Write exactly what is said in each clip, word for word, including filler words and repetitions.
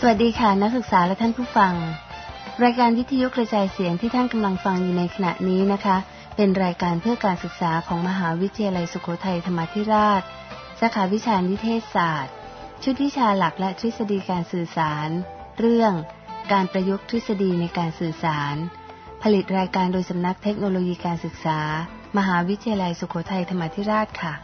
สวัสดีค่ะนักศึกษาและท่านผู้ฟังรายการวิทยุกระจายเสียงที่ท่านกำลังฟังอยู่ในขณะนี้นะคะเป็นรายการเพื่อการศึกษาของมหาวิทยาลัยสุโขทัยธรรมาธิราชสาขาวิชานิเทศศาสตร์ชุดวิชาหลักและทฤษฎีการสื่อสารเรื่องการประยุกต์ทฤษฎีในการสื่อสารผลิตรายการโดยสำนักเทคโนโลยีการศึกษามหาวิทยาลัยสุโขทัยธรรมาธิราชค่ะ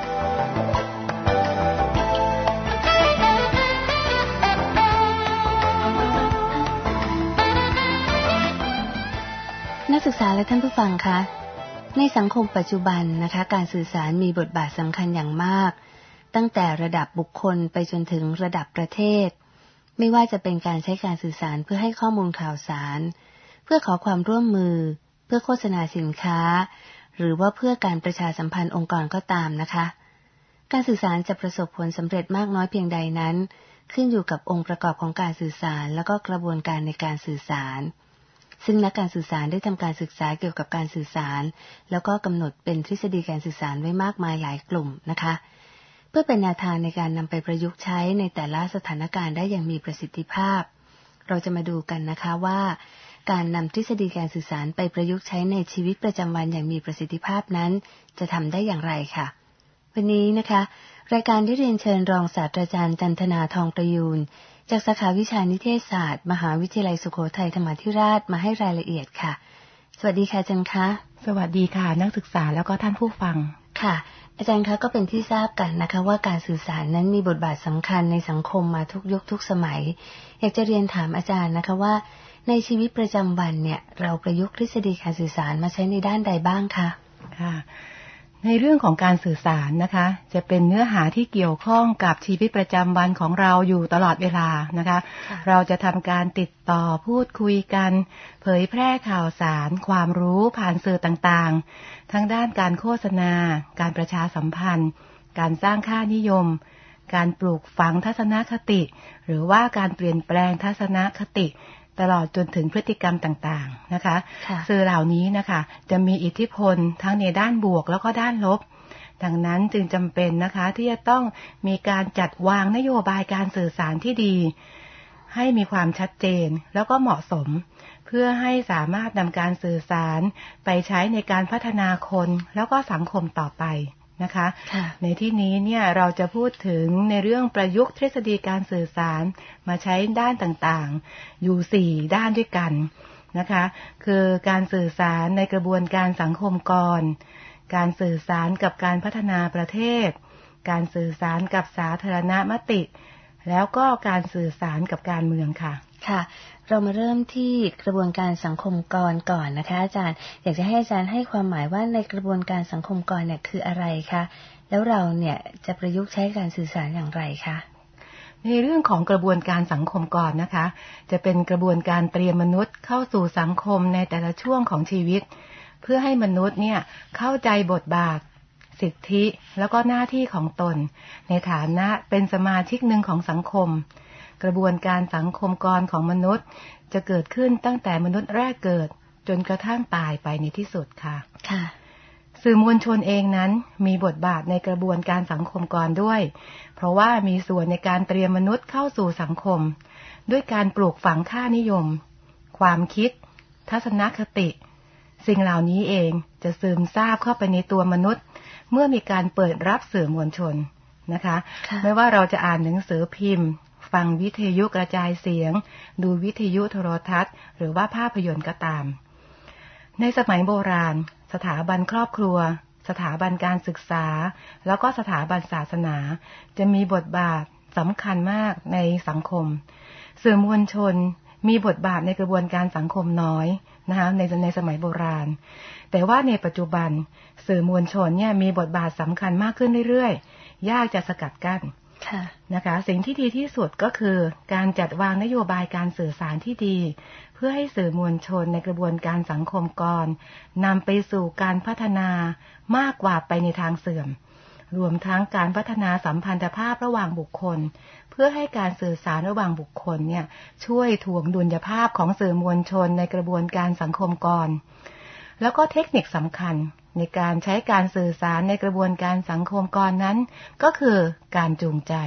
นักศึกษาและท่านผู้ฟังคะในสังคมปัจจุบันนะคะการสื่อสารมีบทบาทสำคัญอย่างมากตั้งแต่ระดับบุคคลไปจนถึงระดับประเทศไม่ว่าจะเป็นการใช้การสื่อสารเพื่อให้ข้อมูลข่าวสารเพื่อขอความร่วมมือเพื่อโฆษณาสินค้าหรือว่าเพื่อการประชาสัมพันธ์องค์กรก็ตามนะคะการสื่อสารจะประสบผลสำเร็จมากน้อยเพียงใดนั้นขึ้นอยู่กับองค์ประกอบของการสื่อสารแล้วก็กระบวนการในการสื่อสารซึ่งนักการสื่อสารได้ทำการศึกษาเกี่ยวกับการสื่อสารแล้วก็กำหนดเป็นทฤษฎีการสื่อสารไว้มากมายหลายกลุ่มนะคะเพื่อเป็นแนวทางในการนำไปประยุกต์ใช้ในแต่ละสถานการณ์ได้อย่างมีประสิทธิภาพเราจะมาดูกันนะคะว่าการนำทฤษฎีการสื่อสารไปประยุกต์ใช้ในชีวิตประจำวันอย่างมีประสิทธิภาพนั้นจะทำได้อย่างไรค่ะวันนี้นะคะรายการได้เรียนเชิญรองศาสตราจารย์จันทนาทองประยูรจากสาขาวิชานิเทศศาสตร์มหาวิทยาลัยสุโขทัยธรรมาธิราชมาให้รายละเอียดค่ะสวัสดีค่ะอาจารย์คะสวัสดีค่ะนักศึกษาแล้วก็ท่านผู้ฟังค่ะอาจารย์คะก็เป็นที่ทราบกันนะคะว่าการสื่อสารนั้นมีบทบาทสำคัญในสังคมมาทุกยุคทุกสมัยอยากจะเรียนถามอาจารย์นะคะว่าในชีวิตประจำวันเนี่ยเราประยุกต์ทฤษฎีการสื่อสารมาใช้ในด้านใดบ้างคะค่ะในเรื่องของการสื่อสารนะคะจะเป็นเนื้อหาที่เกี่ยวข้องกับชีวิตประจำวันของเราอยู่ตลอดเวลานะคะเราจะทำการติดต่อพูดคุยกันเผยแพร่ข่าวสารความรู้ผ่านสื่อต่างๆทั้งด้านการโฆษณาการประชาสัมพันธ์การสร้างค่านิยมการปลูกฝังทัศนคติหรือว่าการเปลี่ยนแปลงทัศนคติตลอดจนถึงพฤติกรรมต่างๆนะคะสื่อเหล่านี้นะคะจะมีอิทธิพลทั้งในด้านบวกแล้วก็ด้านลบดังนั้นจึงจำเป็นนะคะที่จะต้องมีการจัดวางนโยบายการสื่อสารที่ดีให้มีความชัดเจนแล้วก็เหมาะสมเพื่อให้สามารถนำการสื่อสารไปใช้ในการพัฒนาคนแล้วก็สังคมต่อไปนะคะในที่นี้เนี่ยเราจะพูดถึงในเรื่องประยุกต์ทฤษฎีการสื่อสารมาใช้ด้านต่างๆอยู่สี่ด้านด้วยกันนะคะคือการสื่อสารในกระบวนการสังคมก่อนการสื่อสารกับการพัฒนาประเทศการสื่อสารกับสาธารณมติแล้วก็การสื่อสารกับการเมืองค่ะค่ะเรามาเริ่มที่กระบวนการสังคมกรก่อนนะคะอาจารย์อยากจะให้อาจารย์ให้ความหมายว่าในกระบวนการสังคมกรเนี่ยคืออะไรคะแล้วเราเนี่ยจะประยุกต์ใช้การสื่อสารอย่างไรคะในเรื่องของกระบวนการสังคมกรนะคะจะเป็นกระบวนการเตรียมมนุษย์เข้าสู่สังคมในแต่ละช่วงของชีวิตเพื่อให้มนุษย์เนี่ยเข้าใจบทบาทสิทธิแล้วก็หน้าที่ของตนในฐานะเป็นสมาชิกหนึ่งของสังคมกระบวนการสังคมกรของมนุษย์จะเกิดขึ้นตั้งแต่มนุษย์แรกเกิดจนกระทั่งตายไปในที่สุดค่ะค่ะสื่อมวลชนเองนั้นมีบทบาทในกระบวนการสังคมกรด้วยเพราะว่ามีส่วนในการเตรียมมนุษย์เข้าสู่สังคมด้วยการปลูกฝังค่านิยมความคิดทัศนคติสิ่งเหล่านี้เองจะซึมซาบเข้าไปในตัวมนุษย์เมื่อมีการเปิดรับสื่อมวลชนนะคะไม่ว่าเราจะอ่านหนังสือพิมพ์ฟังวิทยุกระจายเสียงดูวิทยุโทรทัศน์หรือว่าภาพยนตร์ก็ตามในสมัยโบราณสถาบันครอบครัวสถาบันการศึกษาแล้วก็สถาบันศาสนาจะมีบทบาทสำคัญมากในสังคมสื่อมวลชนมีบทบาทในกระบวนการสังคมน้อยนะคะในในสมัยโบราณแต่ว่าในปัจจุบันสื่อมวลชนเนี่ยมีบทบาทสำคัญมากขึ้นเรื่อยๆยากจะสกัดกั้นนะคะสิ่งที่ดีที่สุดก็คือการจัดวางนโยบายการสื่อสารที่ดีเพื่อให้สื่อมวลชนในกระบวนการสังคมกรนำไปสู่การพัฒนามากกว่าไปในทางเสื่อมรวมทั้งการพัฒนาสัมพันธภาพระหว่างบุคคลเพื่อให้การสื่อสารระหว่างบุคคลเนี่ยช่วยถ่วงดุลยภาพของสื่อมวลชนในกระบวนการสังคมกรแล้วก็เทคนิคสำคัญในการใช้การสื่อสารในกระบวนการสังคมกรนั้นก็คือการจูงใจ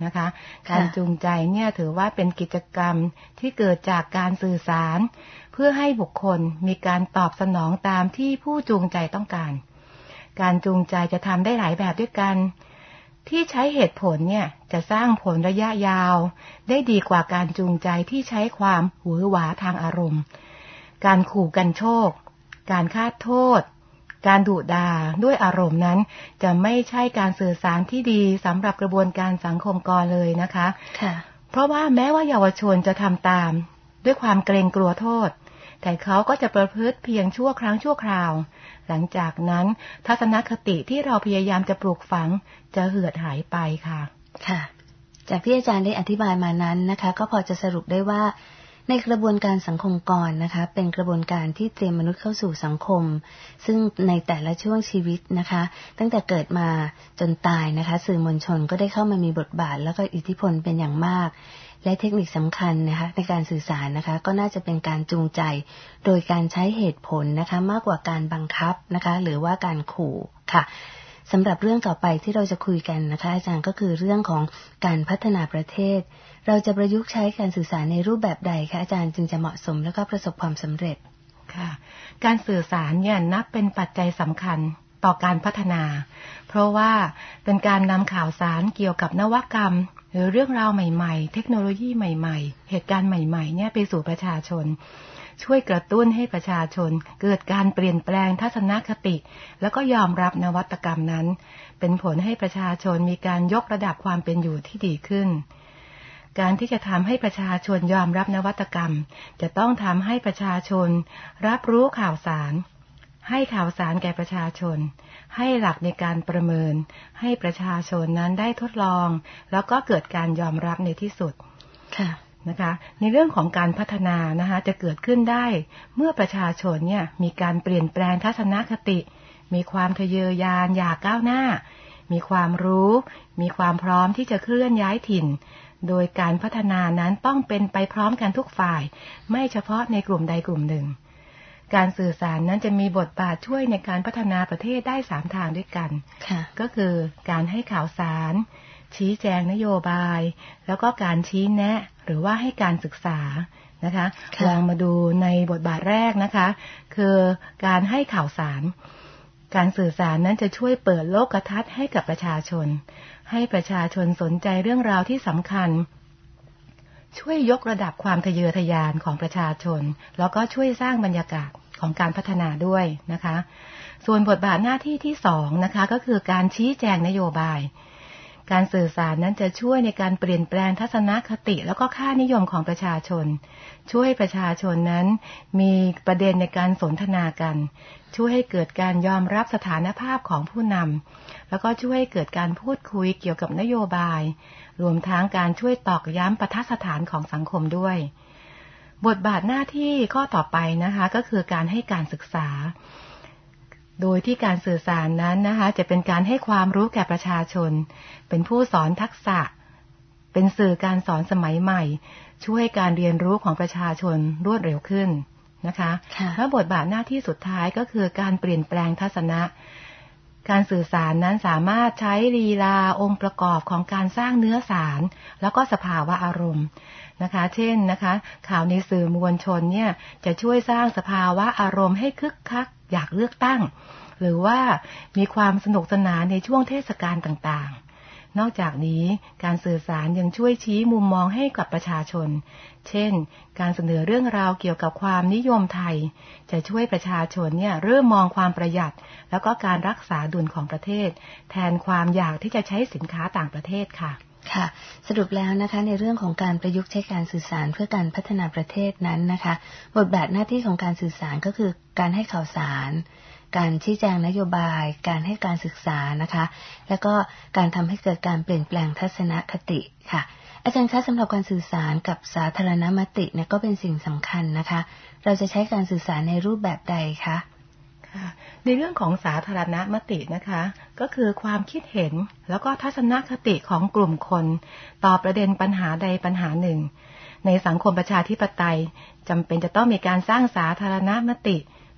นะคะการจูงใจเนี่ยถือว่าเป็นกิจกรรมที่เกิดจากการสื่อสารเพื่อให้บุคคลมีการตอบสนองตามที่ผู้จูงใจต้องการการจูงใจจะทำได้หลายแบบด้วยกันที่ใช้เหตุผลเนี่ยจะสร้างผลระยะยาวได้ดีกว่าการจูงใจที่ใช้ความหวือหวาทางอารมณ์การขู่กันโชคการคาดโทษการดุด่าด้วยอารมณ์นั้นจะไม่ใช่การสื่อสารที่ดีสำหรับกระบวนการสังคมกรเลยนะคะค่ะเพราะว่าแม้ว่าเยาวชนจะทำตามด้วยความเกรงกลัวโทษแต่เขาก็จะประพฤติเพียงชั่วครั้งชั่วคราวหลังจากนั้นทัศนคติที่เราพยายามจะปลูกฝังจะเหือดหายไปค่ะค่ะจากที่อาจารย์ได้อธิบายมานั้นนะคะก็พอจะสรุปได้ว่าในกระบวนการสังคมกรนะคะเป็นกระบวนการที่เตรียมมนุษย์เข้าสู่สังคมซึ่งในแต่ละช่วงชีวิตนะคะตั้งแต่เกิดมาจนตายนะคะสื่อมวลชนก็ได้เข้ามามีบทบาทแล้วก็อิทธิพลเป็นอย่างมากและเทคนิคสำคัญนะคะในการสื่อสารนะคะก็น่าจะเป็นการจูงใจโดยการใช้เหตุผลนะคะมากกว่าการบังคับนะคะหรือว่าการขู่ค่ะสำหรับเรื่องต่อไปที่เราจะคุยกันนะคะอาจารย์ก็คือเรื่องของการพัฒนาประเทศเราจะประยุกต์ใช้การสื่อสารในรูปแบบใดคะอาจารย์จึงจะเหมาะสมและก็ประสบความสำเร็จค่ะการสื่อสารเนี่ยนับเป็นปัจจัยสำคัญต่อการพัฒนาเพราะว่าเป็นการนำข่าวสารเกี่ยวกับนวัตกรรมหรือเรื่องราวใหม่ๆเทคโนโลยีใหม่ๆเหตุการณ์ใหม่ๆเนี่ยไปสู่ประชาชนช่วยกระตุ้นให้ประชาชนเกิดการเปลี่ยนแปลงทัศนคติแล้วก็ยอมรับนวัตกรรมนั้นเป็นผลให้ประชาชนมีการยกระดับความเป็นอยู่ที่ดีขึ้นการที่จะทำให้ประชาชนยอมรับนวัตกรรมจะต้องทำให้ประชาชนรับรู้ข่าวสารให้ข่าวสารแก่ประชาชนให้หลักในการประเมินให้ประชาชนนั้นได้ทดลองแล้วก็เกิดการยอมรับในที่สุดค่ะนะคะในเรื่องของการพัฒนานะคะจะเกิดขึ้นได้เมื่อประชาชนเนี่ยมีการเปลี่ยนแปลงทัศนคติมีความทะเยอทะยานอยากก้าวหน้ามีความรู้มีความพร้อมที่จะเคลื่อนย้ายถิ่นโดยการพัฒนานั้นต้องเป็นไปพร้อมกันทุกฝ่ายไม่เฉพาะในกลุ่มใดกลุ่มหนึ่งการสื่อสารนั้นจะมีบทบาทช่วยในการพัฒนาประเทศได้สามทางด้วยกันก็คือการให้ข่าวสารชี้แจงนโยบายแล้วก็การชี้แนะหรือว่าให้การศึกษานะคะลองมาดูในบทบาทแรกนะคะคือการให้ข่าวสารการสื่อสารนั้นจะช่วยเปิดโลกทัศน์ให้กับประชาชนให้ประชาชนสนใจเรื่องราวที่สำคัญช่วยยกระดับความทะเยอทะยานของประชาชนแล้วก็ช่วยสร้างบรรยากาศของการพัฒนาด้วยนะคะส่วนบทบาทหน้าที่ที่สองนะคะก็คือการชี้แจงนโยบายการสื่อสารนั้นจะช่วยในการเปลี่ยนแปลงทัศนคติแล้วก็ค่านิยมของประชาชนช่วยให้ประชาชนนั้นมีประเด็นในการสนทนากันช่วยให้เกิดการยอมรับสถานภาพของผู้นำแล้วก็ช่วยให้เกิดการพูดคุยเกี่ยวกับนโยบายรวมทั้งการช่วยตอกย้ำปฐสถานของสังคมด้วยบทบาทหน้าที่ข้อต่อไปนะคะก็คือการให้การศึกษาโดยที่การสื่อสารนั้นนะคะจะเป็นการให้ความรู้แก่ประชาชนเป็นผู้สอนทักษะเป็นสื่อการสอนสมัยใหม่ช่วยการเรียนรู้ของประชาชนรวดเร็วขึ้นนะคะและบทบาทหน้าที่สุดท้ายก็คือการเปลี่ยนแปลงทัศนะการสื่อสารนั้นสามารถใช้ลีลาองค์ประกอบของการสร้างเนื้อสารแล้วก็สภาวะอารมณ์นะคะเช่นนะคะข่าวในสื่อมวลชนเนี่ยจะช่วยสร้างสภาวะอารมณ์ให้คึกคักอยากเลือกตั้งหรือว่ามีความสนุกสนานในช่วงเทศกาลต่างๆนอกจากนี้การสื่อสารยังช่วยชี้มุมมองให้กับประชาชนเช่นการเสนอเรื่องราวเกี่ยวกับความนิยมไทยจะช่วยประชาชนเนี่ยเริ่มมองความประหยัดแล้วก็การรักษาดุลของประเทศแทนความอยากที่จะใช้สินค้าต่างประเทศค่ะค่ะสรุปแล้วนะคะในเรื่องของการประยุกต์ใช้การสื่อสารเพื่อการพัฒนาประเทศนั้นนะคะบทบาทหน้าที่ของการสื่อสารก็คือการให้ข่าวสารการชี้แจงนโยบายการให้การศึกษานะคะแล้วก็การทำให้เกิดการเปลี่ยนแปลงทัศนคติค่ะอาจารย์คะสำหรับการสื่อสารกับสาธารณมติเนี่ยก็เป็นสิ่งสำคัญนะคะเราจะใช้การสื่อสารในรูปแบบใดคะในเรื่องของสาธารณมตินะคะก็คือความคิดเห็นแล้วก็ทัศนคติของกลุ่มคนต่อประเด็นปัญหาใดปัญหาหนึ่งในสังคมประชาธิปไตยจำเป็นจะต้องมีการสร้างสาธารณมติ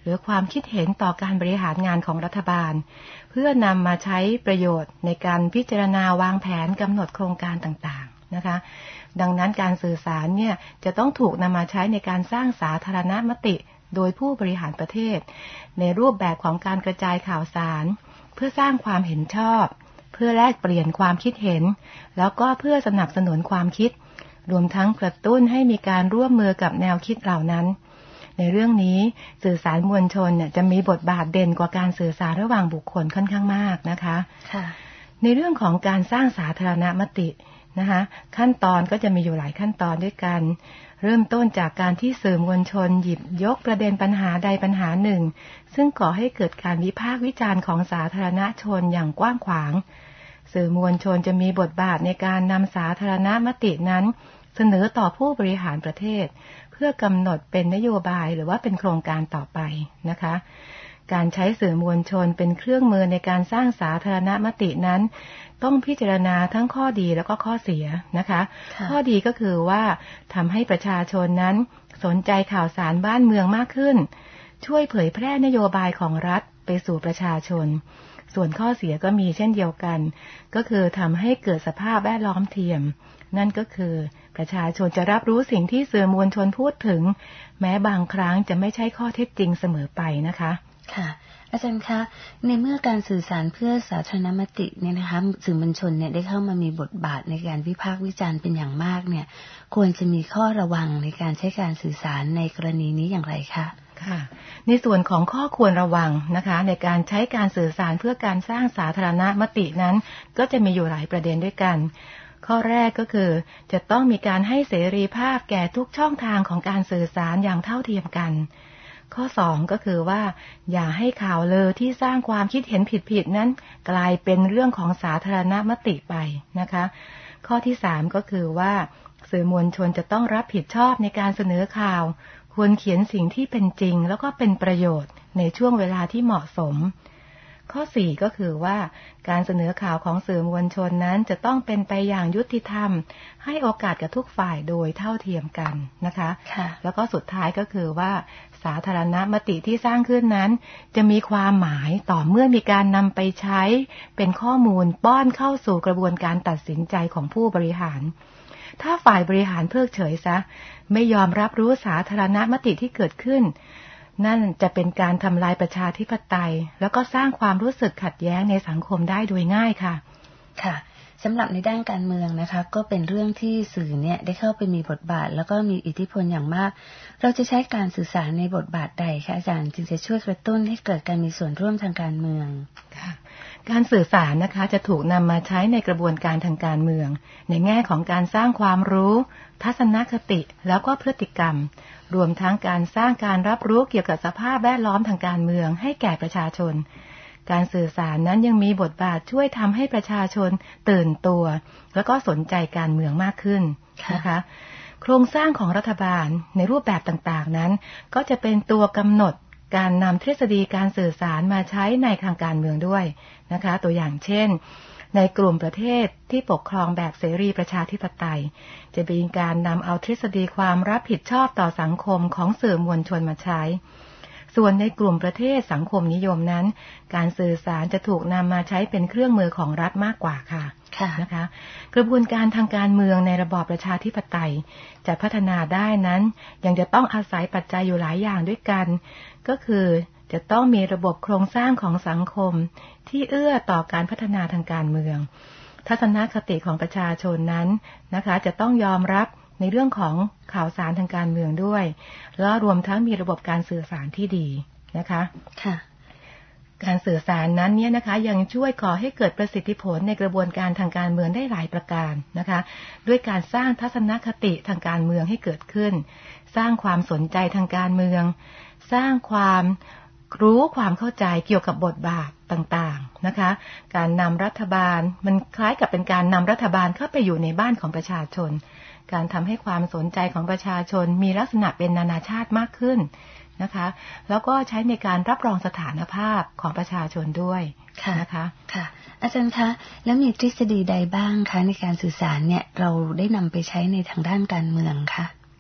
หรือความคิดเห็นต่อการบริหารงานของรัฐบาลเพื่อนำมาใช้ประโยชน์ในการพิจารณาวางแผนกำหนดโครงการต่างๆนะคะดังนั้นการสื่อสารเนี่ยจะต้องถูกนำมาใช้ในการสร้างสาธารณมติโดยผู้บริหารประเทศในรูปแบบของการกระจายข่าวสารเพื่อสร้างความเห็นชอบเพื่อแลกเปลี่ยนความคิดเห็นแล้วก็เพื่อสนับสนุนความคิดรวมทั้งกระตุ้นให้มีการร่วมมือกับแนวคิดเหล่านั้นในเรื่องนี้สื่อสารมวลชนเนี่ยจะมีบทบาทเด่นกว่าการสื่อสารระหว่างบุคคลค่อนข้างมากนะคะในเรื่องของการสร้างสาธารณมตินะคะขั้นตอนก็จะมีอยู่หลายขั้นตอนด้วยกันเริ่มต้นจากการที่สื่อมวลชนหยิบยกประเด็นปัญหาใดปัญหาหนึ่งซึ่งก่อให้เกิดการวิพากษ์วิจารณ์ของสาธารณชนอย่างกว้างขวางสื่อมวลชนจะมีบทบาทในการนำสาธารณมตินั้นเสนอต่อผู้บริหารประเทศเพื่อกำหนดเป็นนโยบายหรือว่าเป็นโครงการต่อไปนะคะการใช้สื่อมวลชนเป็นเครื่องมือในการสร้างสาธารณมตินั้นต้องพิจารณาทั้งข้อดีแล้วก็ข้อเสียนะคะข้อดีก็คือว่าทำให้ประชาชนนั้นสนใจข่าวสารบ้านเมืองมากขึ้นช่วยเผยแพร่นโยบายของรัฐไปสู่ประชาชนส่วนข้อเสียก็มีเช่นเดียวกันก็คือทำให้เกิดสภาพแวดล้อมเทียมนั่นก็คือประชาชนจะรับรู้สิ่งที่สื่อมวลชนพูดถึงแม้บางครั้งจะไม่ใช่ข้อเท็จจริงเสมอไปนะคะค่ะอาจารย์คะในเมื่อการสื่อสารเพื่อสาธารณมติเนี่ยนะคะสื่อมวลชนเนี่ยได้เข้ามามีบทบาทในการวิพากษ์วิจารณ์เป็นอย่างมากเนี่ยควรจะมีข้อระวังในการใช้การสื่อสารในกรณีนี้อย่างไรคะค่ะในส่วนของข้อควรระวังนะคะในการใช้การสื่อสารเพื่อการสร้างสาธารณมตินั้นก็จะมีอยู่หลายประเด็นด้วยกันข้อแรกก็คือจะต้องมีการให้เสรีภาพแก่ทุกช่องทางของการสื่อสารอย่างเท่าเทียมกันข้อสองก็คือว่าอย่าให้ข่าวลือที่สร้างความคิดเห็นผิดๆนั้นกลายเป็นเรื่องของสาธารณมติไปนะคะข้อที่สามก็คือว่าสื่อมวลชนจะต้องรับผิดชอบในการเสนอข่าวควรเขียนสิ่งที่เป็นจริงแล้วก็เป็นประโยชน์ในช่วงเวลาที่เหมาะสมข้อสี่ก็คือว่าการเสนอข่าวของสื่อมวลชนนั้นจะต้องเป็นไปอย่างยุติธรรมให้โอกาสกับทุกฝ่ายโดยเท่าเทียมกันนะคะแล้วก็สุดท้ายก็คือว่าสาธารณมติที่สร้างขึ้นนั้นจะมีความหมายต่อเมื่อมีการนำไปใช้เป็นข้อมูลป้อนเข้าสู่กระบวนการตัดสินใจของผู้บริหารถ้าฝ่ายบริหารเพิกเฉยซะไม่ยอมรับรู้สาธารณมติที่เกิดขึ้นนั่นจะเป็นการทำลายประชาธิปไตยแล้วก็สร้างความรู้สึกขัดแย้งในสังคมได้โดยง่ายค่ะค่ะสำหรับในด้านการเมืองนะคะก็เป็นเรื่องที่สื่อเนี่ยได้เข้าไปมีบทบาทแล้วก็มีอิทธิพลอย่างมากเราจะใช้การสื่อสารในบทบาทใดคะอาจารย์จึงจะช่วยกระตุ้นให้เกิดการมีส่วนร่วมทางการเมืองค่ะการสื่อสารนะคะจะถูกนำมาใช้ในกระบวนการทางการเมืองในแง่ของการสร้างความรู้ทัศนคติแล้วก็พฤติกรรมรวมทั้งการสร้างการรับรู้เกี่ยวกับสภาพแวดล้อมทางการเมืองให้แก่ประชาชนการสื่อสารนั้นยังมีบทบาทช่วยทำให้ประชาชนตื่นตัวแล้วก็สนใจการเมืองมากขึ้นนะคะโครงสร้างของรัฐบาลในรูปแบบต่างๆนั้นก็จะเป็นตัวกำหนดการนำทฤษฎีการสื่อสารมาใช้ในทางการเมืองด้วยนะคะตัวอย่างเช่นในกลุ่มประเทศที่ปกครองแบบเสรีประชาธิปไตยจะมีการนำเอาทฤษฎีความรับผิดชอบต่อสังคมของสื่อมวลชนมาใช้ส่วนในกลุ่มประเทศสังคมนิยมนั้นการสื่อสารจะถูกนำมาใช้เป็นเครื่องมือของรัฐมากกว่าค่ะนะคะกระบวนการทางการเมืองในระบอบประชาธิปไตยจะพัฒนาได้นั้นยังจะต้องอาศัยปัจจัยอยู่หลายอย่างด้วยกันก็คือจะต้องมีระบบโครงสร้างของสังคมที่เอื้อต่อการพัฒนาทางการเมืองทัศนคติของประชาชนนั้นนะคะจะต้องยอมรับในเรื่องของข่าวสารทางการเมืองด้วยแล้วรวมทั้งมีระบบการสื่อสารที่ดีนะคะค่ะการสื่อสารนั้นเนี่ยนะคะยังช่วยก่อให้เกิดประสิทธิผลในกระบวนการทางการเมืองได้หลายประการนะคะด้วยการสร้างทัศนคติทางการเมืองให้เกิดขึ้นสร้างความสนใจทางการเมืองสร้างความรู้ความเข้าใจเกี่ยวกับบทบาทต่างๆนะคะการนำรัฐบาลมันคล้ายกับเป็นการนำรัฐบาลเข้าไปอยู่ในบ้านของประชาชนการทำให้ความสนใจของประชาชนมีลักษณะเป็นนานาชาติมากขึ้นนะคะแล้วก็ใช้ในการรับรองสถานภาพของประชาชนด้วยนะคะค่ะอาจารย์คะแล้วมีทฤษฎีใดบ้างคะในการสื่อสารเนี่ยเราได้นำไปใช้ในทางด้านการเมืองคะ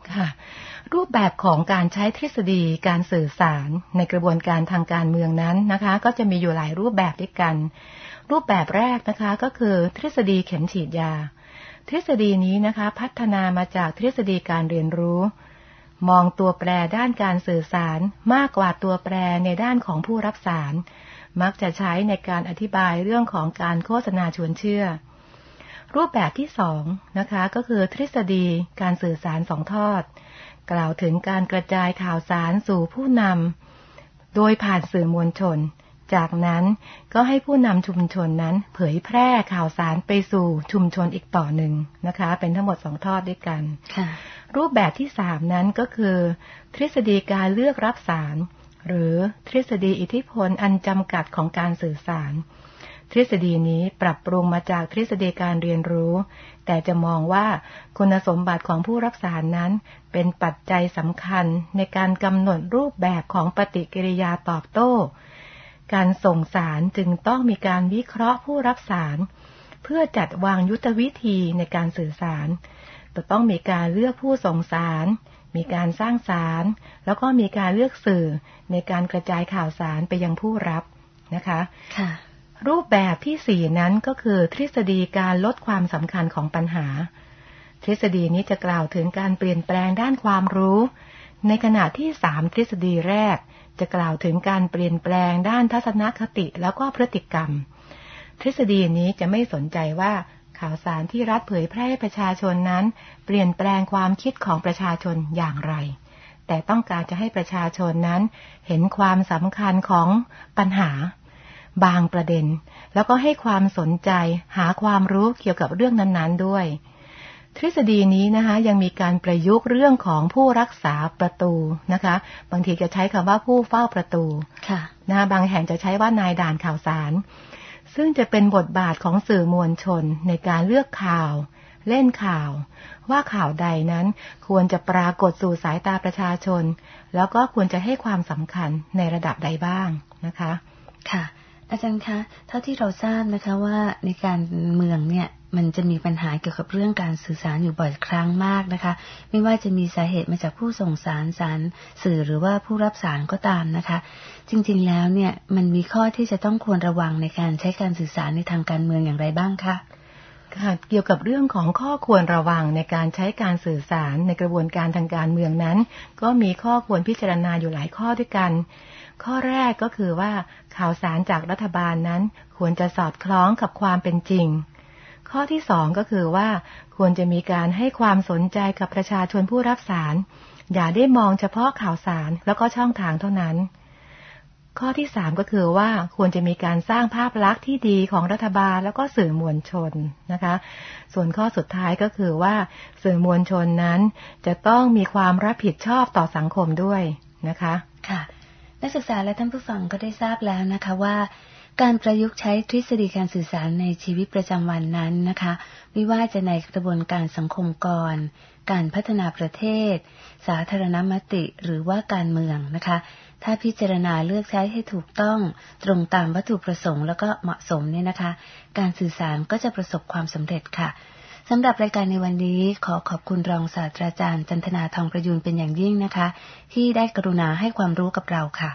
ค่ะรูปแบบของการใช้ทฤษฎีการสื่อสารในกระบวนการทางการเมืองนั้นนะคะก็จะมีอยู่หลายรูปแบบด้วยกันรูปแบบแรกนะคะก็คือทฤษฎีเข็มฉีดยาทฤษฎีนี้นะคะพัฒนามาจากทฤษฎีการเรียนรู้มองตัวแปรด้านการสื่อสารมากกว่าตัวแปรในด้านของผู้รับสารมักจะใช้ในการอธิบายเรื่องของการโฆษณาชวนเชื่อรูปแบบที่สองนะคะก็คือทฤษฎีการสื่อสารสองทอดกล่าวถึงการกระจายข่าวสารสู่ผู้นำโดยผ่านสื่อมวลชนจากนั้นก็ให้ผู้นำชุมชนนั้นเผยแพร่ข่าวสารไปสู่ชุมชนอีกต่อหนึ่งนะคะเป็นทั้งหมดสองทอดด้วยกันรูปแบบที่สามนั้นก็คือทฤษฎีการเลือกรับสารหรือทฤษฎีอิทธิพลอันจำกัดของการสื่อสารทฤษฎีนี้ปรับปรุงมาจากทฤษฎีการเรียนรู้แต่จะมองว่าคุณสมบัติของผู้รับสารนั้นเป็นปัจจัยสำคัญในการกำหนดรูปแบบของปฏิกิริยาตอบโต้การส่งสารจึงต้องมีการวิเคราะห์ผู้รับสารเพื่อจัดวางยุทธวิธีในการสื่อสารจะต้องมีการเลือกผู้ส่งสารมีการสร้างสารแล้วก็มีการเลือกสื่อในการกระจายข่าวสารไปยังผู้รับนะคะค่ะรูปแบบที่สี่นั้นก็คือทฤษฎีการลดความสำคัญของปัญหาทฤษฎีนี้จะกล่าวถึงการเปลี่ยนแปลงด้านความรู้ในขณะที่สามทฤษฎีแรกจะกล่าวถึงการเปลี่ยนแปลงด้านทัศนคติแล้วก็พฤติกรรมทฤษฎีนี้จะไม่สนใจว่าข่าวสารที่รัฐเผยแพร่ให้ประชาชนนั้นเปลี่ยนแปลงความคิดของประชาชนอย่างไรแต่ต้องการจะให้ประชาชนนั้นเห็นความสำคัญของปัญหาบางประเด็นแล้วก็ให้ความสนใจหาความรู้เกี่ยวกับเรื่องนั้นๆด้วยทฤษฎีนี้นะคะยังมีการประยุกต์เรื่องของผู้รักษาประตูนะคะบางทีจะใช้คำว่าผู้เฝ้าประตูค่ะนะบางแห่งจะใช้ว่านายด่านข่าวสารซึ่งจะเป็นบทบาทของสื่อมวลชนในการเลือกข่าวเล่นข่าวว่าข่าวใดนั้นควรจะปรากฏสู่สายตาประชาชนแล้วก็ควรจะให้ความสำคัญในระดับใดบ้างนะคะค่ะอาจารย์คะเท่าที่เราทราบนะคะว่าในการเมืองเนี่ยมันจะมีปัญหาเกี่ยวกับเรื่องการสื่อสารอยู่บ่อยครั้งมากนะคะไม่ว่าจะมีสาเหตุมาจากผู้ส่งสารสารสื่อหรือว่าผู้รับสารก็ตามนะคะจริงๆแล้วเนี่ยมันมีข้อที่จะต้องควรระวังในการใช้การสื่อสารในทางการเมืองอย่างไรบ้างคะค่ะเกี่ยวกับเรื่องของข้อควรระวังในการใช้การสื่อสารในกระบวนการทางการเมืองนั้นก็มีข้อควรพิจารณาอยู่หลายข้อด้วยกันข้อแรกก็คือว่าข่าวสารจากรัฐบาลนั้นควรจะสอดคล้องกับความเป็นจริงข้อที่สองก็คือว่าควรจะมีการให้ความสนใจกับประชาชนผู้รับสารอย่าได้มองเฉพาะข่าวสารแล้วก็ช่องทางเท่านั้นข้อที่สามก็คือว่าควรจะมีการสร้างภาพลักษณ์ที่ดีของรัฐบาลแล้วก็สื่อมวลชนนะคะส่วนข้อสุดท้ายก็คือว่าสื่อมวลชนนั้นจะต้องมีความรับผิดชอบต่อสังคมด้วยนะคะค่ะนักศึกษาและท่านผู้ฟังก็ได้ทราบแล้วนะคะว่าการประยุกต์ใช้ทฤษฎีการสื่อสารในชีวิตประจำวันนั้นนะคะไม่ว่าจะในกระบวนการสังคมกรการพัฒนาประเทศสาธารณมติหรือว่าการเมืองนะคะถ้าพิจารณาเลือกใช้ให้ถูกต้องตรงตามวัตถุประสงค์แล้วก็เหมาะสมเนี่ยนะคะการสื่อสารก็จะประสบความสำเร็จค่ะสำหรับรายการในวันนี้ขอขอบคุณรองศาสตราจารย์จันทนาทองประยูรเป็นอย่างยิ่งนะคะที่ได้กรุณาให้ความรู้กับเราค่ะ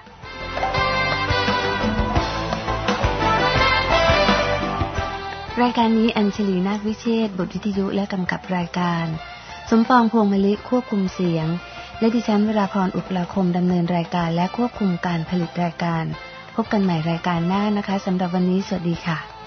รายการนี้อัญชลีนาควิเชษฐ์บทวิทยุและกำกับรายการสมปองพวงมะลิควบคุมเสียงและดิฉันวราพรอุปราคมดำเนินรายการและควบคุมการผลิตรายการพบกันใหม่รายการหน้านะคะสำหรับวันนี้สวัสดีค่ะ